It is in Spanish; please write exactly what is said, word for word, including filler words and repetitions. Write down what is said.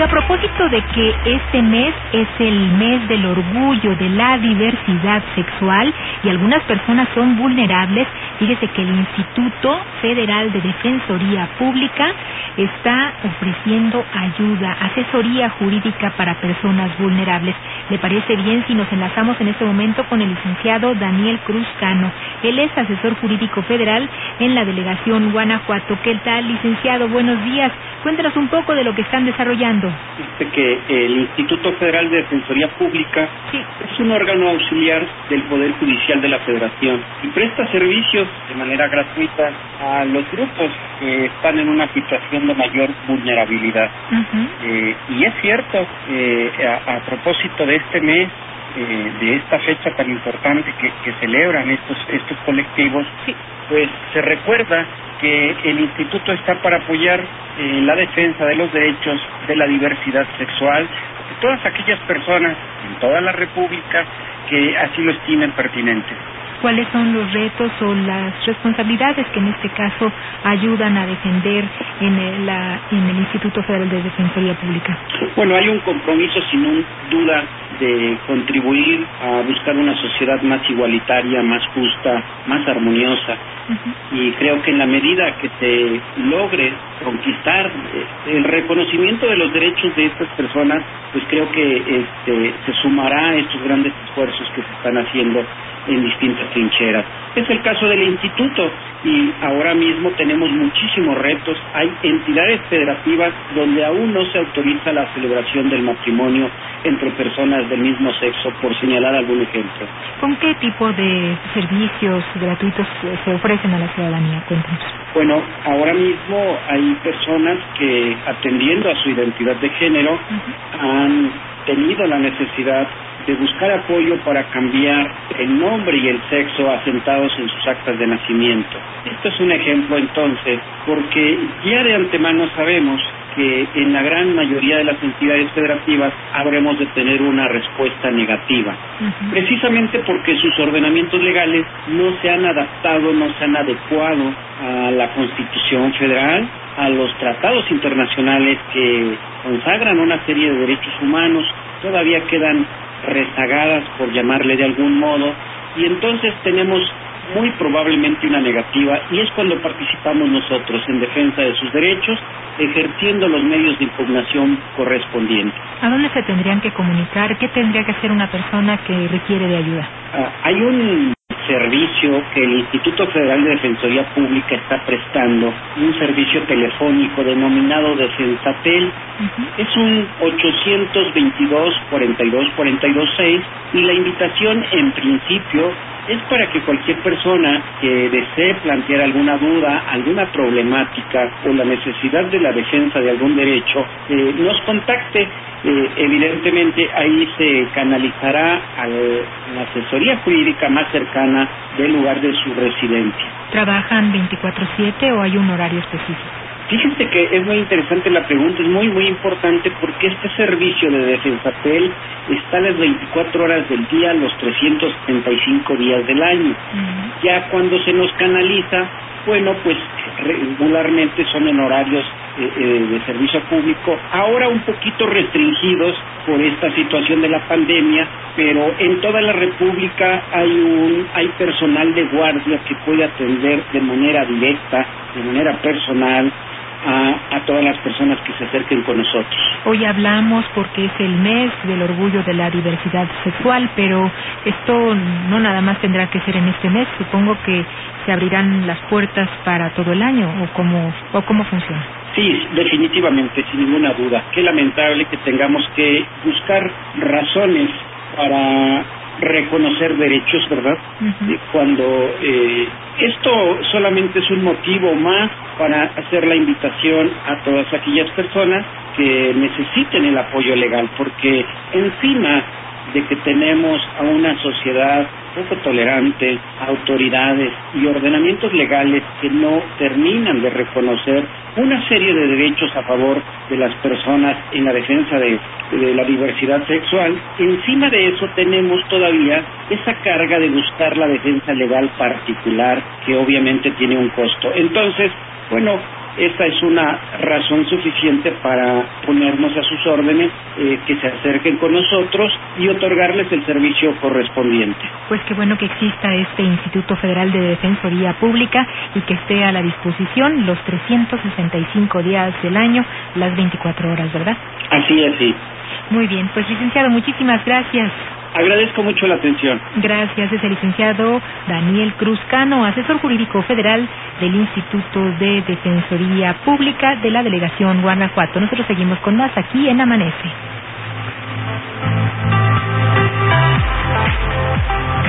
a propósito de que este mes es el mes del orgullo de la diversidad sexual y algunas personas son vulnerables, fíjese que el Instituto Federal de Defensoría Pública está ofreciendo ayuda, asesoría jurídica para personas vulnerables. ¿Le parece bien si nos enlazamos en este momento con el licenciado Daniel Cruz Cano? Él es asesor jurídico federal en la delegación Guanajuato. ¿Qué tal, licenciado? Buenos días. Cuéntanos un poco de lo que están desarrollando. Dice que el Instituto Federal de Defensoría Pública sí. es un órgano auxiliar del Poder Judicial de la Federación y presta servicios de manera gratuita a los grupos que están en una situación de mayor vulnerabilidad. Uh-huh. Eh, y es cierto, eh, a, a propósito de este mes, eh, de esta fecha tan importante que, que celebran estos, estos colectivos, sí. pues se recuerda que el instituto está para apoyar eh, la defensa de los derechos de la diversidad sexual de todas aquellas personas en toda la República que así lo estimen pertinente. ¿Cuáles son los retos o las responsabilidades que en este caso ayudan a defender en el, la, en el Instituto Federal de Defensoría Pública? Bueno, hay un compromiso sin duda de contribuir a buscar una sociedad más igualitaria, más justa, más armoniosa. Uh-huh. Y creo que en la medida que se logre conquistar el reconocimiento de los derechos de estas personas, pues creo que este, se sumará a estos grandes esfuerzos que se están haciendo en distintas trincheras. Es el caso del instituto y ahora mismo tenemos muchísimos retos. Hay entidades federativas donde aún no se autoriza la celebración del matrimonio entre personas del mismo sexo, por señalar algún ejemplo. ¿Con qué tipo de servicios gratuitos se ofrecen a la ciudadanía? Cuéntanos. Bueno, ahora mismo hay personas que, atendiendo a su identidad de género, uh-huh. han tenido la necesidad de buscar apoyo para cambiar el nombre y el sexo asentados en sus actas de nacimiento. Esto es un ejemplo entonces, porque ya de antemano sabemos que en la gran mayoría de las entidades federativas habremos de tener una respuesta negativa, uh-huh. precisamente porque sus ordenamientos legales no se han adaptado, no se han adecuado a la Constitución Federal, a los tratados internacionales que consagran una serie de derechos humanos, todavía quedan rezagadas, por llamarle de algún modo, y entonces tenemos muy probablemente una negativa, y es cuando participamos nosotros en defensa de sus derechos, ejerciendo los medios de impugnación correspondientes. ¿A dónde se tendrían que comunicar? ¿Qué tendría que hacer una persona que requiere de ayuda? Ah, hay un servicio que el Instituto Federal de Defensoría Pública está prestando, un servicio telefónico denominado Defensatel. Uh-huh. Es un ochocientos veintidós, cuarenta y dos, cuarenta y dos seis, y la invitación en principio es para que cualquier persona que desee plantear alguna duda, alguna problemática o la necesidad de la defensa de algún derecho, eh, nos contacte. Eh, evidentemente ahí se canalizará a la asesoría jurídica más cercana del lugar de su residencia. ¿Trabajan veinticuatro siete o hay un horario específico? Fíjense que es muy interesante la pregunta, es muy muy importante porque este servicio de Defensatel está las veinticuatro horas del día, los trescientos setenta y cinco días del año. Uh-huh. Ya cuando se nos canaliza, bueno, pues regularmente son en horarios eh, eh, de servicio público, ahora un poquito restringidos por esta situación de la pandemia, pero en toda la República hay un hay personal de guardia que puede atender de manera directa, de manera personal, A, a todas las personas que se acerquen con nosotros. Hoy hablamos porque es el mes del orgullo de la diversidad sexual, pero esto no nada más tendrá que ser en este mes. Supongo que se abrirán las puertas para todo el año, o cómo o cómo funciona. Sí, definitivamente, sin ninguna duda. Qué lamentable que tengamos que buscar razones para reconocer derechos, ¿verdad? Uh-huh. Cuando eh, esto solamente es un motivo más para hacer la invitación a todas aquellas personas que necesiten el apoyo legal, porque encima de que tenemos a una sociedad poco tolerante, autoridades y ordenamientos legales que no terminan de reconocer una serie de derechos a favor de las personas en la defensa de, de la diversidad sexual, encima de eso tenemos todavía esa carga de buscar la defensa legal particular que obviamente tiene un costo. Entonces, bueno, esta es una razón suficiente para ponernos a sus órdenes, eh, que se acerquen con nosotros y otorgarles el servicio correspondiente. Pues qué bueno que exista este Instituto Federal de Defensoría Pública y que esté a la disposición los trescientos sesenta y cinco días del año, las veinticuatro horas, ¿verdad? Así es, sí. Muy bien, pues licenciado, muchísimas gracias. Agradezco mucho la atención. Gracias, es el licenciado Daniel Cruz Cano, asesor jurídico federal del Instituto de Defensoría Pública de la Delegación Guanajuato. Nosotros seguimos con más aquí en Amanece.